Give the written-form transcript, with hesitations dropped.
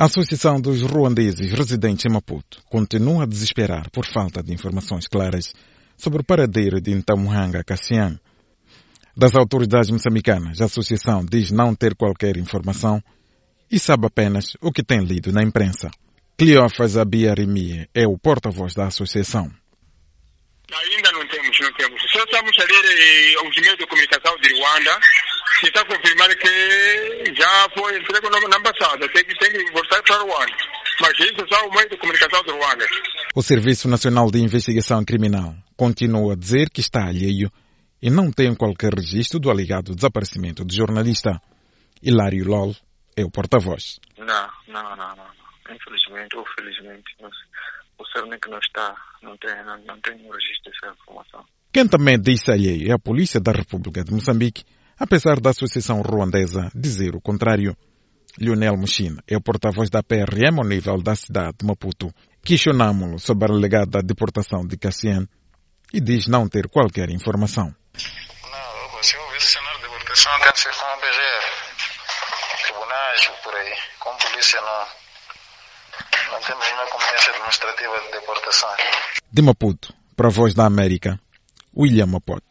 A Associação dos Ruandeses Residentes em Maputo continua a desesperar por falta de informações claras sobre o paradeiro de Ntamuhanga Cassiano. Das autoridades moçambicanas, a associação diz não ter qualquer informação e sabe apenas o que tem lido na imprensa. Cleófas Abiarimi é o porta-voz da associação. Ainda não temos. Só estamos a ler os meios de comunicação de Ruanda que está a confirmar que já foi entregue na ambassada. Tem que voltar para Ruanda. Mas isso é só o meio de comunicação de Ruanda. O Serviço Nacional de Investigação Criminal continua a dizer que está alheio e não tem qualquer registro do alegado desaparecimento do jornalista. Hilário Lol é o porta-voz. Não. Infelizmente ou felizmente, o CERNIC não tem um registro dessa informação. Quem também disse alheio é a Polícia da República de Moçambique, apesar da Associação Ruandesa dizer o contrário. Lionel Muxina é o porta-voz da PRM ao nível da cidade de Maputo. Questionámo-lo sobre a alegada deportação de Cassiano e diz não ter qualquer informação. Não, se houve esse cenário de deportação, tem que ser com a BGR, tribunais, por aí. Com polícia não temos nenhuma competência administrativa de deportação. De Maputo, para a Voz da América, William Mapoto.